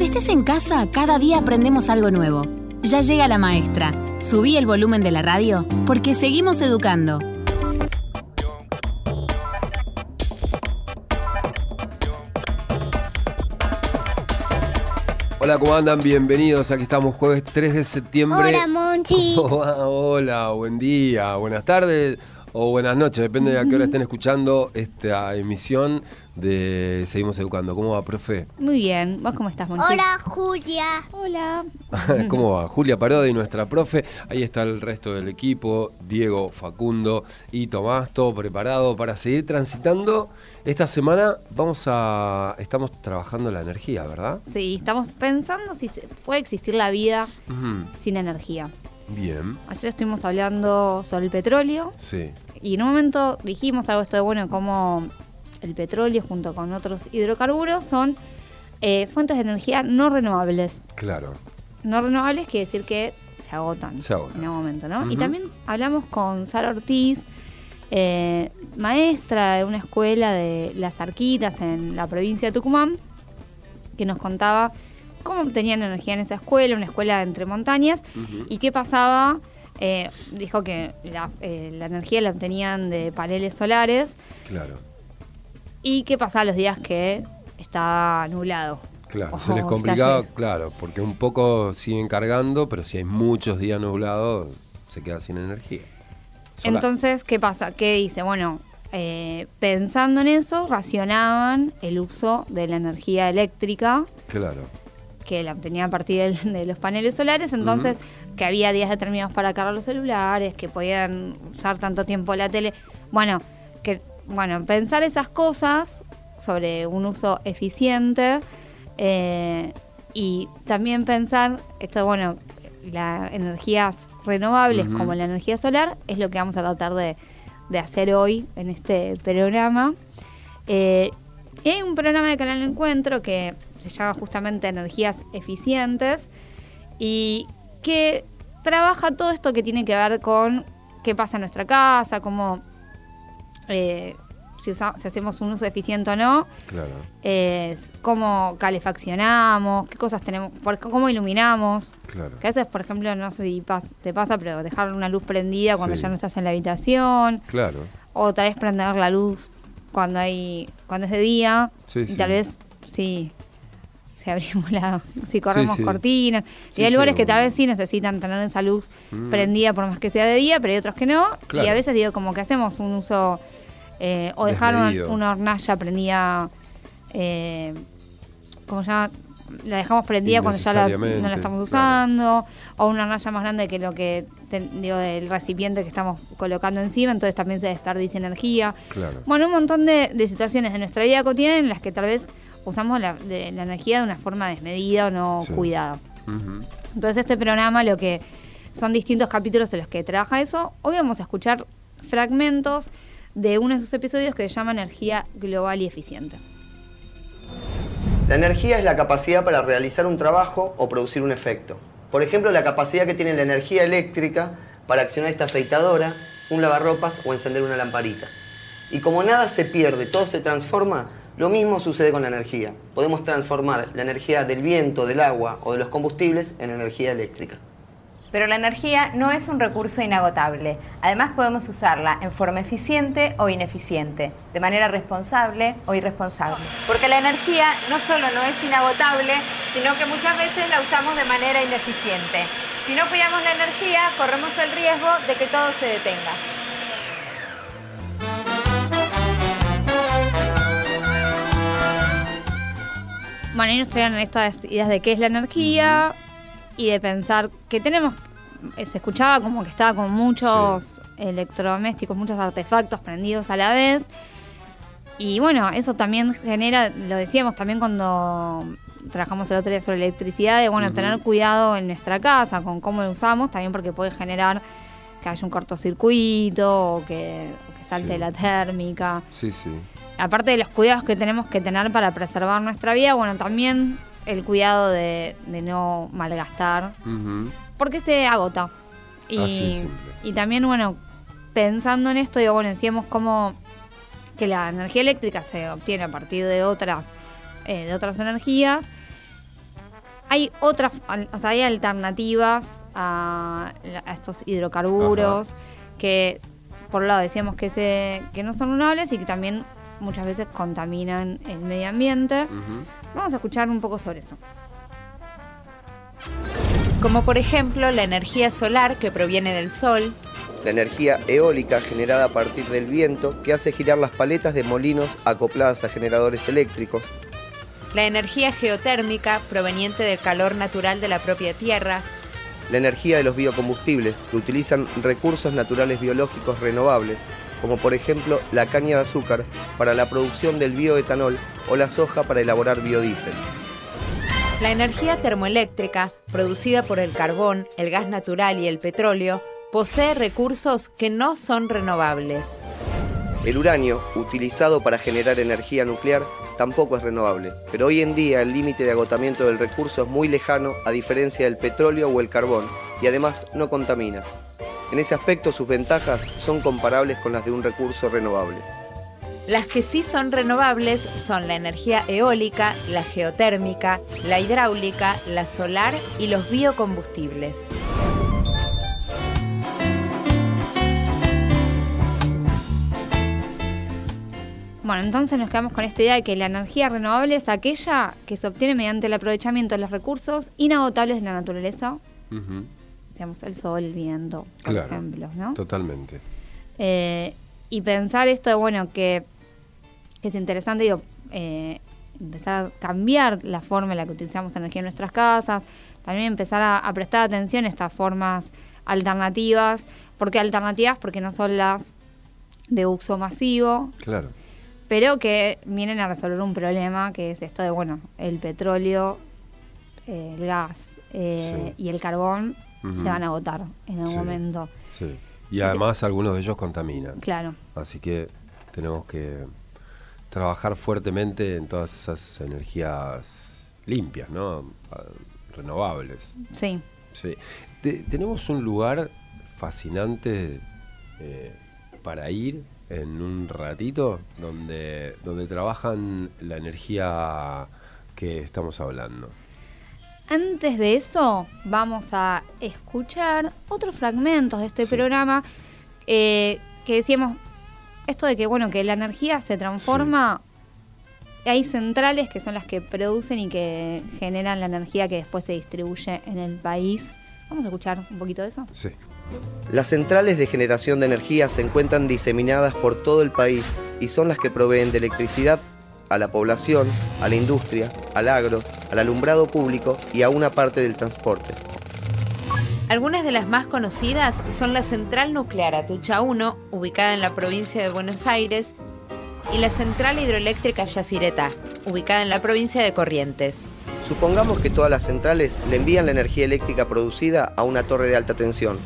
estés en casa, cada día aprendemos algo nuevo. Ya llega la maestra. Subí el volumen de la radio porque seguimos educando. Hola, ¿cómo andan? Bienvenidos. Aquí estamos jueves 3 de septiembre. Hola, Monchi. Hola, buen día, buenas tardes o buenas noches. Depende de a qué hora estén escuchando esta emisión de Seguimos Educando. ¿Cómo va, profe? Muy bien. ¿Vos cómo estás, Monchi? Hola, Julia. Hola. ¿Cómo va? Julia Parodi, nuestra profe. Ahí está el resto del equipo. Diego, Facundo y Tomás, todo preparado para seguir transitando. Esta semana estamos trabajando la energía, ¿verdad? Sí, estamos pensando si puede existir la vida sin energía. Bien. Ayer estuvimos hablando sobre el petróleo. Sí. Y en un momento dijimos algo esto de, bueno, cómo el petróleo junto con otros hidrocarburos son fuentes de energía no renovables. Claro. No renovables quiere decir que se agotan en algún momento, ¿no? Y también hablamos con Sara Ortiz, maestra de una escuela de Las Arquitas en la provincia de Tucumán, que nos contaba cómo obtenían energía en esa escuela, una escuela entre montañas, y qué pasaba. Dijo que la energía la obtenían de paneles solares. Claro. Y qué pasaba los días que estaba nublado. Claro, se les complicaba, claro, porque un poco siguen cargando, pero si hay muchos días nublados, se queda sin energía. Solar. Entonces, ¿qué pasa? ¿Qué dice? Bueno, pensando en eso, racionaban el uso de la energía eléctrica. Claro. Que la obtenían a partir de los paneles solares, entonces que había días determinados para cargar los celulares, que podían usar tanto tiempo la tele. Bueno, pensar esas cosas sobre un uso eficiente y también pensar las energías renovables como la energía solar es lo que vamos a tratar de hacer hoy en este programa. Y hay un programa de Canal Encuentro que se llama justamente Energías Eficientes y que trabaja todo esto que tiene que ver con qué pasa en nuestra casa, cómo si hacemos un uso eficiente o no, claro. Cómo calefaccionamos, qué cosas tenemos, cómo iluminamos. Claro. Que a veces, por ejemplo, no sé si te pasa, pero dejar una luz prendida cuando ya no estás en la habitación. Claro. O tal vez prender la luz cuando es de día. Sí, y tal vez si abrimos si corremos cortinas. Y hay lugares que tal vez sí necesitan tener esa luz prendida por más que sea de día, pero hay otros que no. Claro. Y a veces digo como que hacemos un uso o dejar una hornalla prendida, como ya la dejamos prendida cuando ya no la estamos usando, claro. O una hornalla más grande que lo que del recipiente que estamos colocando encima, entonces también se desperdicia energía. Claro. Bueno, un montón de situaciones de nuestra vida cotidiana en las que tal vez usamos la energía de una forma desmedida o no cuidada. Entonces este programa lo que son distintos capítulos en los que trabaja eso. Hoy vamos a escuchar fragmentos de uno de sus episodios que se llama Energía Global y Eficiente. La energía es la capacidad para realizar un trabajo o producir un efecto. Por ejemplo, la capacidad que tiene la energía eléctrica para accionar esta afeitadora, un lavarropas o encender una lamparita. Y como nada se pierde, todo se transforma, lo mismo sucede con la energía. Podemos transformar la energía del viento, del agua o de los combustibles en energía eléctrica. Pero la energía no es un recurso inagotable. Además podemos usarla en forma eficiente o ineficiente, de manera responsable o irresponsable. Porque la energía no solo no es inagotable, sino que muchas veces la usamos de manera ineficiente. Si no cuidamos la energía, corremos el riesgo de que todo se detenga. Bueno, ahí nos traían estas ideas de qué es la energía y de pensar que tenemos, se escuchaba como que estaba con muchos electrodomésticos, muchos artefactos prendidos a la vez. Y bueno, eso también genera, lo decíamos también cuando trabajamos el otro día sobre electricidad, de tener cuidado en nuestra casa con cómo lo usamos, también porque puede generar que haya un cortocircuito o que salte la térmica. Sí. Aparte de los cuidados que tenemos que tener para preservar nuestra vida, también el cuidado de no malgastar, porque se agota. Y también, pensando en esto, decíamos como que la energía eléctrica se obtiene a partir de otras energías, hay otras, o sea, hay alternativas a estos hidrocarburos que, por un lado, decíamos que no son renovables y que también muchas veces contaminan el medio ambiente. Vamos a escuchar un poco sobre eso. Como por ejemplo la energía solar que proviene del sol, la energía eólica generada a partir del viento que hace girar las paletas de molinos acopladas a generadores eléctricos, la energía geotérmica proveniente del calor natural de la propia tierra, la energía de los biocombustibles que utilizan recursos naturales biológicos renovables, como por ejemplo la caña de azúcar para la producción del bioetanol o la soja para elaborar biodiesel. La energía termoeléctrica, producida por el carbón, el gas natural y el petróleo, posee recursos que no son renovables. El uranio, utilizado para generar energía nuclear, tampoco es renovable, pero hoy en día el límite de agotamiento del recurso es muy lejano a diferencia del petróleo o el carbón, y además no contamina. En ese aspecto sus ventajas son comparables con las de un recurso renovable. Las que sí son renovables son la energía eólica, la geotérmica, la hidráulica, la solar y los biocombustibles. Bueno, entonces nos quedamos con esta idea de que la energía renovable es aquella que se obtiene mediante el aprovechamiento de los recursos inagotables de la naturaleza. Digamos, el sol, el viento, por ejemplo, ¿no? Totalmente. Y pensar esto de, bueno, que es interesante, digo, empezar a cambiar la forma en la que utilizamos energía en nuestras casas, también empezar a prestar atención a estas formas alternativas. ¿Por qué alternativas? Porque no son las de uso masivo. Claro. Pero que vienen a resolver un problema que es esto de, bueno, el petróleo, el gas y el carbón se van a agotar en algún momento. Sí. Y además algunos de ellos contaminan. Claro. Así que tenemos que trabajar fuertemente en todas esas energías limpias, ¿no? Renovables. Sí. Sí. Tenemos un lugar fascinante para ir en un ratito donde trabajan la energía que estamos hablando. Antes de eso, vamos a escuchar otros fragmentos de este programa que decíamos esto de que, bueno, que la energía se transforma. Hay centrales que son las que producen y que generan la energía que después se distribuye en el país. Vamos a escuchar un poquito de eso. Sí. Las centrales de generación de energía se encuentran diseminadas por todo el país y son las que proveen de electricidad a la población, a la industria, al agro, al alumbrado público y a una parte del transporte. Algunas de las más conocidas son la Central Nuclear Atucha 1, ubicada en la provincia de Buenos Aires, y la Central Hidroeléctrica Yacyretá, ubicada en la provincia de Corrientes. Supongamos que todas las centrales le envían la energía eléctrica producida a una torre de alta tensión.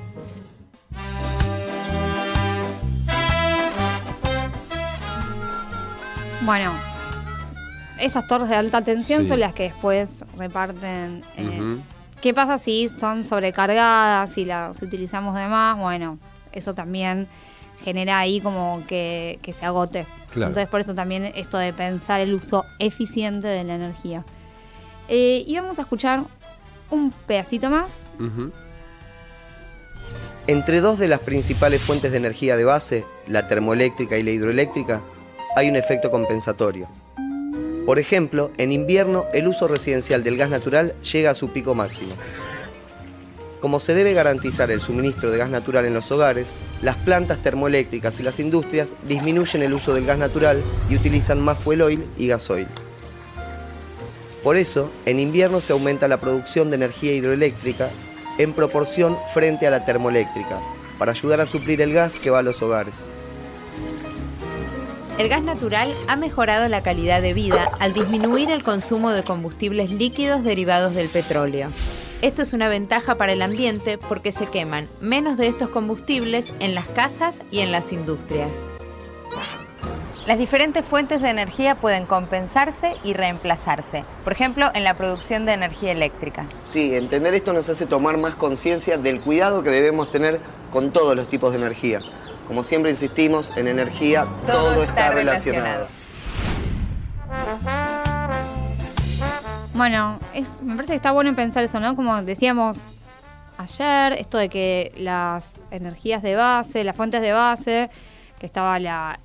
Bueno, esas torres de alta tensión son las que después reparten. ¿Qué pasa si son sobrecargadas, si las utilizamos de más? Bueno, eso también genera ahí como que se agote. Claro. Entonces por eso también esto de pensar el uso eficiente de la energía. Y vamos a escuchar un pedacito más. Entre dos de las principales fuentes de energía de base, la termoeléctrica y la hidroeléctrica, hay un efecto compensatorio. Por ejemplo, en invierno el uso residencial del gas natural llega a su pico máximo. Como se debe garantizar el suministro de gas natural en los hogares, las plantas termoeléctricas y las industrias disminuyen el uso del gas natural y utilizan más fuel oil y gasoil. Por eso, en invierno se aumenta la producción de energía hidroeléctrica en proporción frente a la termoeléctrica, para ayudar a suplir el gas que va a los hogares. El gas natural ha mejorado la calidad de vida al disminuir el consumo de combustibles líquidos derivados del petróleo. Esto es una ventaja para el ambiente porque se queman menos de estos combustibles en las casas y en las industrias. Las diferentes fuentes de energía pueden compensarse y reemplazarse, por ejemplo, en la producción de energía eléctrica. Sí, entender esto nos hace tomar más conciencia del cuidado que debemos tener con todos los tipos de energía. Como siempre insistimos, en energía todo está relacionado. Bueno, me parece que está bueno pensar eso, ¿no? Como decíamos ayer, esto de que las energías de base, las fuentes de base, que estaba la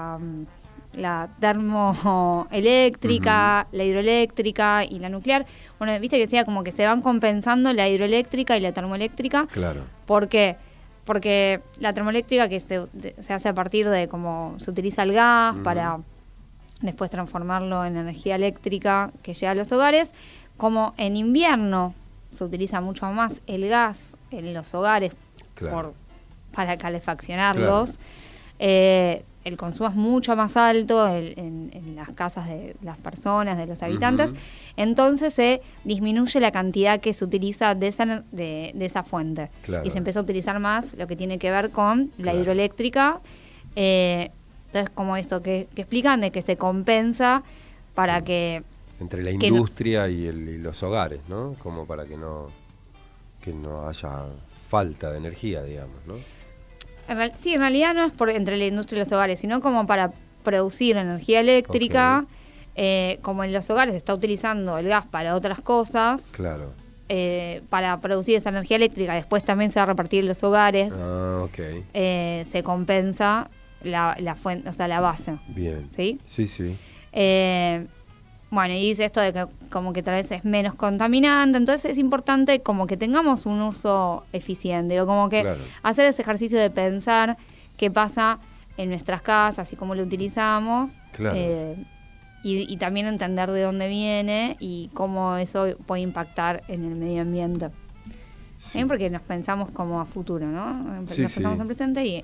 termoeléctrica, la hidroeléctrica y la nuclear. Bueno, viste que decía como que se van compensando la hidroeléctrica y la termoeléctrica. Claro. ¿Por qué? Porque la termoeléctrica que se hace a partir de cómo se utiliza el gas para después transformarlo en energía eléctrica que llega a los hogares, como en invierno se utiliza mucho más el gas en los hogares para calefaccionarlos, el consumo es mucho más alto en las casas de las personas, de los habitantes, entonces se disminuye la cantidad que se utiliza de esa fuente. Claro. Y se empieza a utilizar más lo que tiene que ver con la hidroeléctrica. Entonces, como esto que explican, de que se compensa para que... Entre la industria y los hogares, ¿no? Como para que no haya falta de energía, digamos, ¿no? Sí, en realidad no es entre la industria y los hogares, sino como para producir energía eléctrica. Como en los hogares se está utilizando el gas para otras cosas. Claro. Para producir esa energía eléctrica, después también se va a repartir en los hogares. Se compensa la fuente, o sea, la base. Bien. ¿Sí? Sí. Bueno, y dice esto de que como que tal vez es menos contaminante, entonces es importante como que tengamos un uso eficiente, o como que hacer ese ejercicio de pensar qué pasa en nuestras casas y cómo lo utilizamos, y también entender de dónde viene y cómo eso puede impactar en el medio ambiente. Sí. También porque nos pensamos como a futuro, ¿no? Nos pensamos en presente y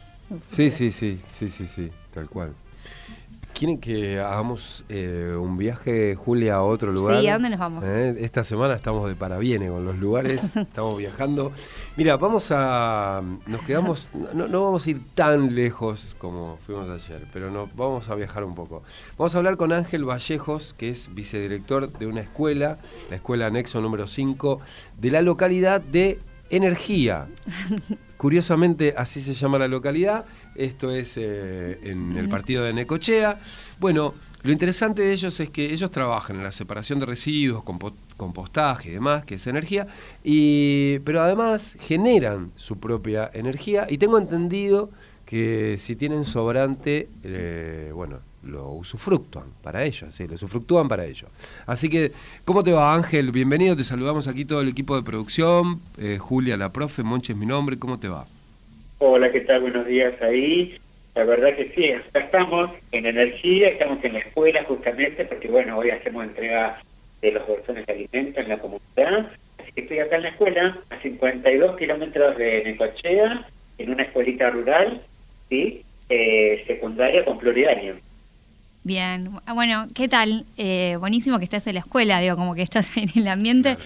Sí, tal cual. ¿Quieren que hagamos un viaje, Julia, a otro lugar? Sí, ¿a dónde nos vamos? Esta semana estamos de parabiene con los lugares, estamos viajando. Mira, nos quedamos, no vamos a ir tan lejos como fuimos ayer, pero vamos a viajar un poco. Vamos a hablar con Ángel Vallejos, que es vicedirector de una escuela, la escuela Anexo número 5, de la localidad de Energía. Curiosamente, así se llama la localidad. Esto es en el partido de Necochea. Bueno, lo interesante de ellos es que ellos trabajan en la separación de residuos, compostaje y demás, que es energía, pero además generan su propia energía. Y tengo entendido que si tienen sobrante, lo usufructúan para ellos. Así que, ¿cómo te va, Ángel? Bienvenido, te saludamos aquí todo el equipo de producción. Julia, la profe, Monche es mi nombre, ¿cómo te va? Hola, ¿qué tal? Buenos días ahí. La verdad que sí, acá estamos en Energía, estamos en la escuela justamente, porque hoy hacemos entrega de los bolsones de alimentos en la comunidad. Así que estoy acá en la escuela, a 52 kilómetros de Necochea, en una escuelita rural, ¿sí? Secundaria con pluriaño. Bien, bueno, ¿qué tal? Buenísimo que estés en la escuela, como que estás en el ambiente.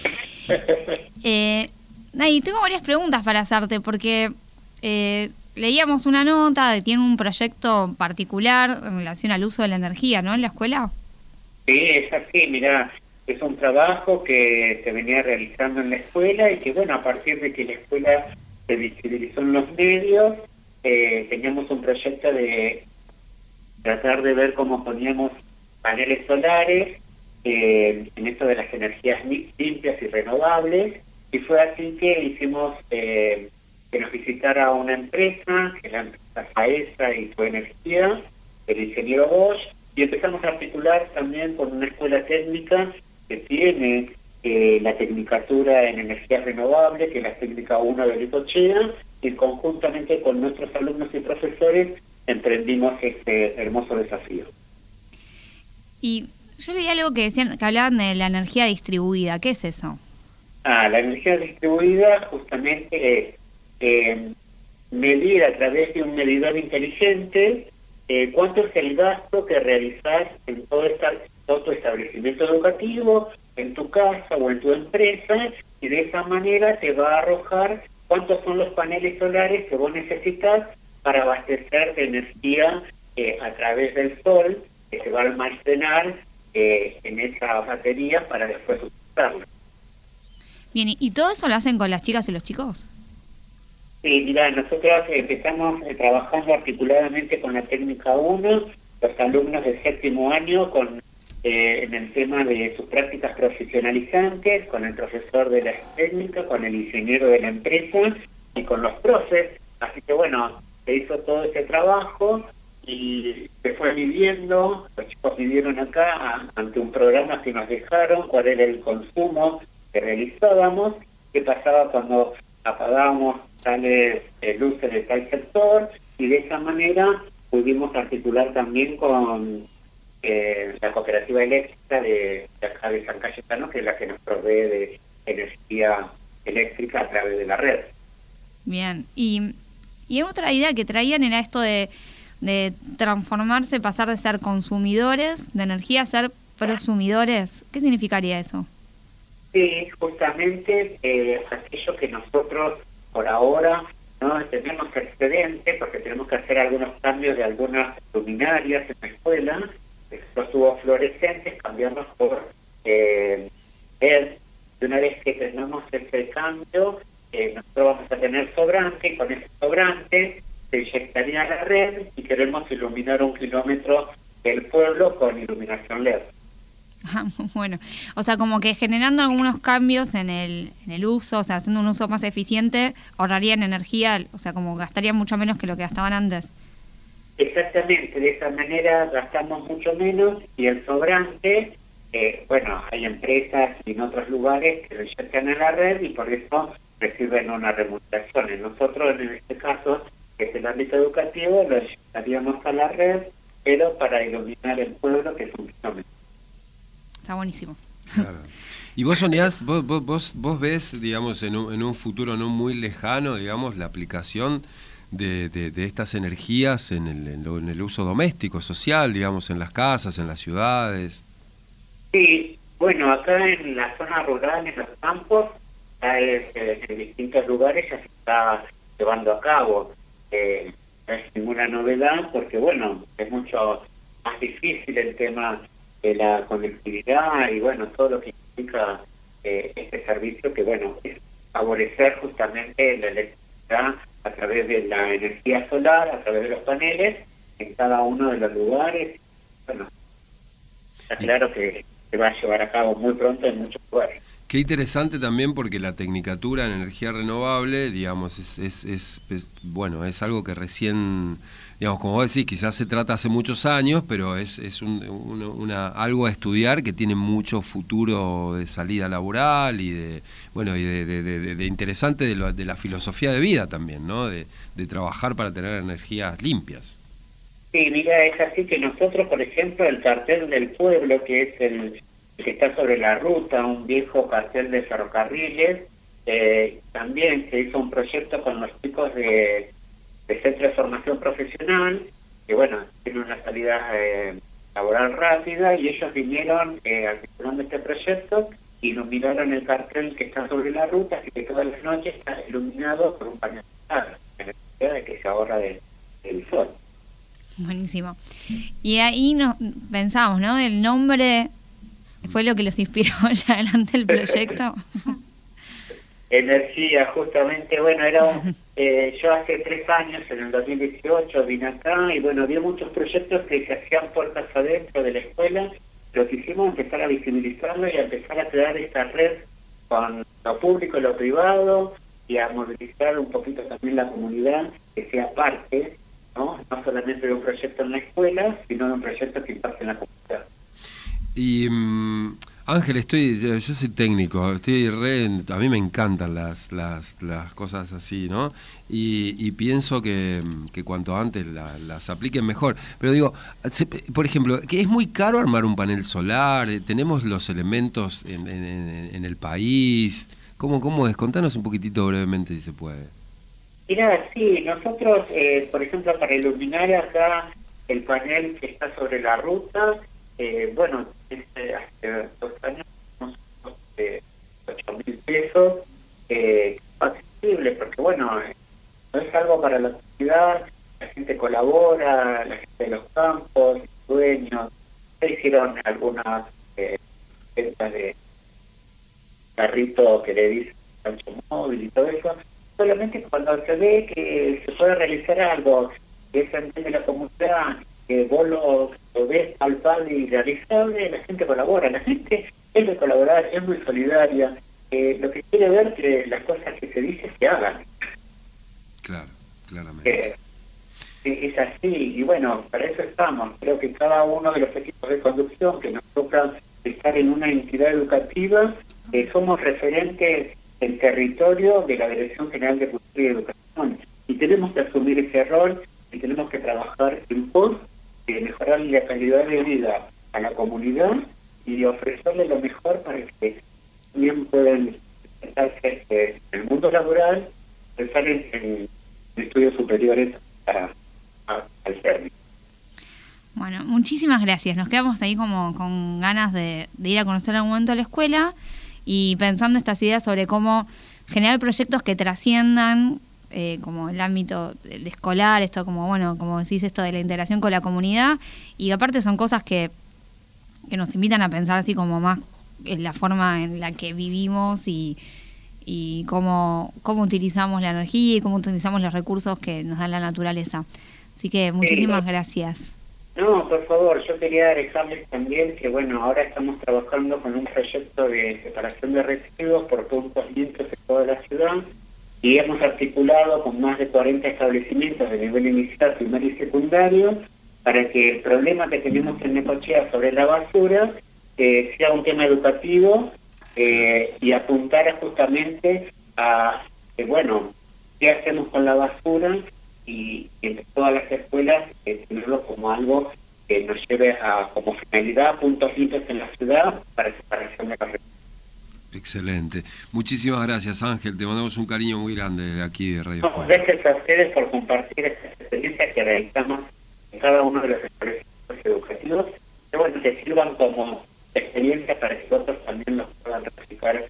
Y tengo varias preguntas para hacerte, porque leíamos una nota de tiene un proyecto particular en relación al uso de la energía, ¿no? En la escuela. Sí, es así, mirá, es un trabajo que se venía realizando en la escuela y que, a partir de que la escuela se visibilizó en los medios, teníamos un proyecto de tratar de ver cómo poníamos paneles solares en esto de las energías limpias y renovables, y fue así que hicimos que nos visitara una empresa, que es la empresa FAESA y Su Energía, el ingeniero Bosch, y empezamos a articular también con una escuela técnica que tiene la tecnicatura en energías renovables, que es la técnica 1 de Necochea, y conjuntamente con nuestros alumnos y profesores emprendimos este hermoso desafío. Y yo leí algo que decían, que hablaban de la energía distribuida. ¿Qué es eso? La energía distribuida justamente es medir a través de un medidor inteligente cuánto es el gasto que realizas en todo tu establecimiento educativo, en tu casa o en tu empresa, y de esa manera te va a arrojar cuántos son los paneles solares que vos necesitas para abastecer de energía a través del sol, que se va a almacenar en esa batería para después utilizarla. Bien, ¿y todo eso lo hacen con las chicas y los chicos? Sí, mira, nosotros empezamos trabajando articuladamente con la técnica 1, los alumnos de 7º año con en el tema de sus prácticas profesionalizantes, con el profesor de la técnica, con el ingeniero de la empresa y con los profes. Así que bueno, se hizo todo ese trabajo y se fue midiendo, los chicos midieron acá ante un programa que nos dejaron, cuál era el consumo que realizábamos, qué pasaba cuando apagábamos tales luces de tal sector, y de esa manera pudimos articular también con la cooperativa eléctrica de acá de San Cayetano, que es la que nos provee de energía eléctrica a través de la red. Bien, y otra idea que traían era esto de transformarse, pasar de ser consumidores de energía a ser prosumidores. ¿Qué significaría eso? Sí, justamente aquello que nosotros por ahora no tenemos excedente, porque tenemos que hacer algunos cambios de algunas luminarias en la escuela, estos tubos fluorescentes, cambiarlos por LED. Y una vez que tenemos ese cambio, nosotros vamos a tener sobrante, y con ese sobrante se inyectaría a la red y queremos iluminar 1 kilómetro del pueblo con iluminación LED. Bueno, o sea, como que generando algunos cambios en el uso, o sea, haciendo un uso más eficiente, ahorrarían energía, o sea, como gastarían mucho menos que lo que gastaban antes. Exactamente, de esa manera gastamos mucho menos y el sobrante, bueno, hay empresas y en otros lugares que lo inyectan a la red y por eso reciben una remuneración. Y nosotros, en este caso, que es el ámbito educativo, lo inyectaríamos a la red, pero para iluminar el pueblo, que es 1 kilómetro. Está buenísimo. Claro. Y vos, Sonías, vos ves, digamos, en un futuro no muy lejano, digamos, la aplicación de estas energías en el uso doméstico, social, digamos, en las casas, en las ciudades. Sí, bueno, acá en la zona rural, en los campos, en distintos lugares ya se está llevando a cabo. No es ninguna novedad porque, bueno, es mucho más difícil el tema de la conectividad y, bueno, todo lo que implica este servicio, que, bueno, es favorecer justamente la electricidad a través de la energía solar, a través de los paneles, en cada uno de los lugares. Bueno, está claro que se va a llevar a cabo muy pronto en muchos lugares. Qué interesante también porque la tecnicatura en energía renovable, digamos, es bueno, es algo que recién, digamos, como vos decís, quizás se trata hace muchos años, pero es algo a estudiar que tiene mucho futuro de salida laboral y de interesante de la filosofía de vida también, ¿no? De trabajar para tener energías limpias. Sí, mira, es así que nosotros, por ejemplo, el cartel del pueblo, que es el que está sobre la ruta, un viejo cartel de ferrocarriles, también se hizo un proyecto con los chicos de Centro de Formación Profesional, que bueno, tiene una salida laboral rápida, y ellos vinieron articulando este proyecto, iluminaron el cartel que está sobre la ruta, así que todas las noches está iluminado por un panel solar, en la necesidad de que se ahorra del sol. Buenísimo. Y ahí nos pensamos, ¿no? El nombre fue lo que los inspiró ya adelante el proyecto. Energía, justamente, bueno, yo hace 3 años, en el 2018, vine acá y bueno, había muchos proyectos que se hacían puertas adentro de la escuela. Lo que hicimos es empezar a visibilizarlo y a empezar a crear esta red con lo público y lo privado y a movilizar un poquito también la comunidad que sea parte, no solamente de un proyecto en la escuela, sino de un proyecto que impacte en la comunidad. Y Ángel, yo soy técnico, a mí me encantan las cosas así, ¿no? Y pienso que cuanto antes las apliquen mejor. Pero digo, por ejemplo, que es muy caro armar un panel solar, tenemos los elementos en el país. ¿Cómo es? Contanos un poquitito brevemente si se puede. Mira, sí, nosotros, por ejemplo, para iluminar acá el panel que está sobre la ruta, bueno, hace 2 años, unos 8.000 pesos, accesible, porque bueno, no es algo para la comunidad, la gente colabora, la gente de los campos, dueños, se hicieron algunas ventas de carrito que le dicen gancho móvil y todo eso, solamente cuando se ve que se puede realizar algo que es ante la comunidad, que vos lo ves palpable viable y realizable, la gente colabora. La gente es de colaborar, es muy solidaria. Lo que quiere ver que las cosas que se dicen se hagan. Claro, claramente. Es así, y bueno, para eso estamos. Creo que cada uno de los equipos de conducción que nos toca estar en una entidad educativa, somos referentes del territorio de la Dirección General de Cultura y Educación, y tenemos que asumir ese rol y tenemos que trabajar en pos de mejorar la calidad de vida a la comunidad y ofrecerle lo mejor para que también puedan estarse en el mundo laboral, estar en estudios superiores al servicio. Bueno, muchísimas gracias. Nos quedamos ahí como con ganas de ir a conocer algún momento a la escuela y pensando estas ideas sobre cómo generar proyectos que trasciendan como el ámbito de escolar, esto como, bueno, como decís, esto de la integración con la comunidad, y aparte son cosas que nos invitan a pensar así como más en la forma en la que vivimos y cómo utilizamos la energía y cómo utilizamos los recursos que nos da la naturaleza. Así que muchísimas gracias. No, por favor, yo quería dejarles también que, bueno, ahora estamos trabajando con un proyecto de separación de residuos por puntos limpios en toda la ciudad y hemos articulado con más de 40 establecimientos de nivel inicial, primario y secundario para que el problema que tenemos en Necochea sobre la basura sea un tema educativo y apuntara justamente a, bueno, qué hacemos con la basura y en todas las escuelas tenerlo como algo que nos lleve a, como finalidad, puntos limpios en la ciudad para separación de carreteras. Excelente. Muchísimas gracias, Ángel. Te mandamos un cariño muy grande desde aquí de Radio Escuela. Gracias a ustedes por compartir estas experiencias que realizamos en cada uno de los establecimientos educativos, que bueno, que sirvan como experiencia para que otros también los puedan replicar.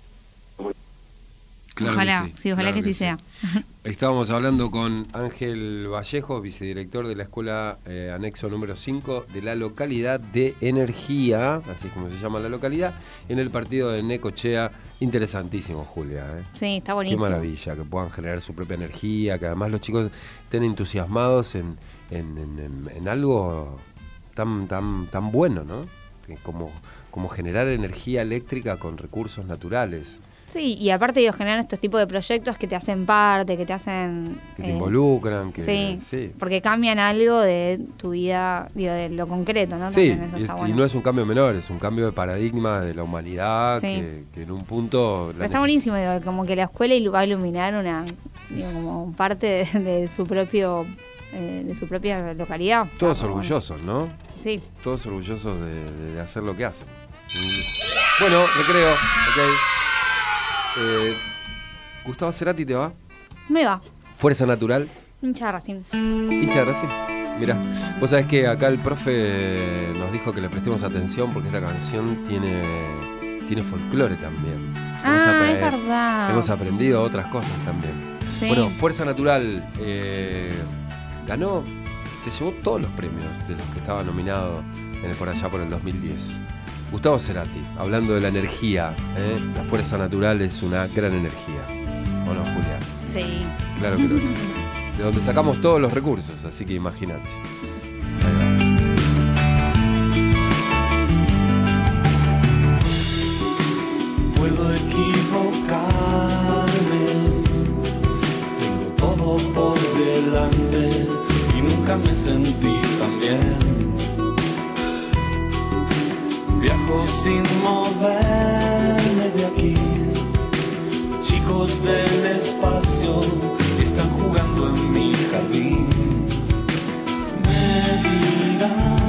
Claro, ojalá, que sí, ojalá claro que sí sea. Estábamos hablando con Ángel Vallejo, vicedirector de la escuela anexo número 5 de la localidad de Energía, así como se llama la localidad, en el partido de Necochea. Interesantísimo, Julia. Sí, está buenísimo. Qué maravilla, que puedan generar su propia energía, que además los chicos estén entusiasmados en algo tan bueno, ¿no? Como generar energía eléctrica con recursos naturales. Sí, y aparte ellos generan estos tipos de proyectos que te hacen parte, que te hacen... Que te involucran, que... Sí, porque cambian algo de tu vida, digo, de lo concreto, ¿no? Sí, bueno. Y no es un cambio menor, es un cambio de paradigma de la humanidad, sí. que en un punto... Pero está buenísimo, digo, como que la escuela va a iluminar como parte de su propio... de su propia localidad. Todos orgullosos, ¿no? Sí. Todos orgullosos de hacer lo que hacen. Bueno, recreo, ok. Gustavo Cerati, ¿te va? Me va. Fuerza Natural. Hincha de Racing. Hincha de Racing. Mirá, vos sabés que acá el profe nos dijo que le prestemos atención porque esta canción tiene folclore también. Es verdad. Hemos aprendido otras cosas también. Sí. Bueno, Fuerza Natural ganó, se llevó todos los premios de los que estaba nominado por allá por el 2010. Gustavo Cerati, hablando de la energía, la fuerza natural es una gran energía. ¿O no, Julia? Sí. Claro que lo es. De donde sacamos todos los recursos, así que imagínate. Puedo equivocarme, tengo todo por delante y nunca me sentí tan bien. Viajo sin moverme de aquí. Chicos del espacio están jugando en mi jardín. Me dirán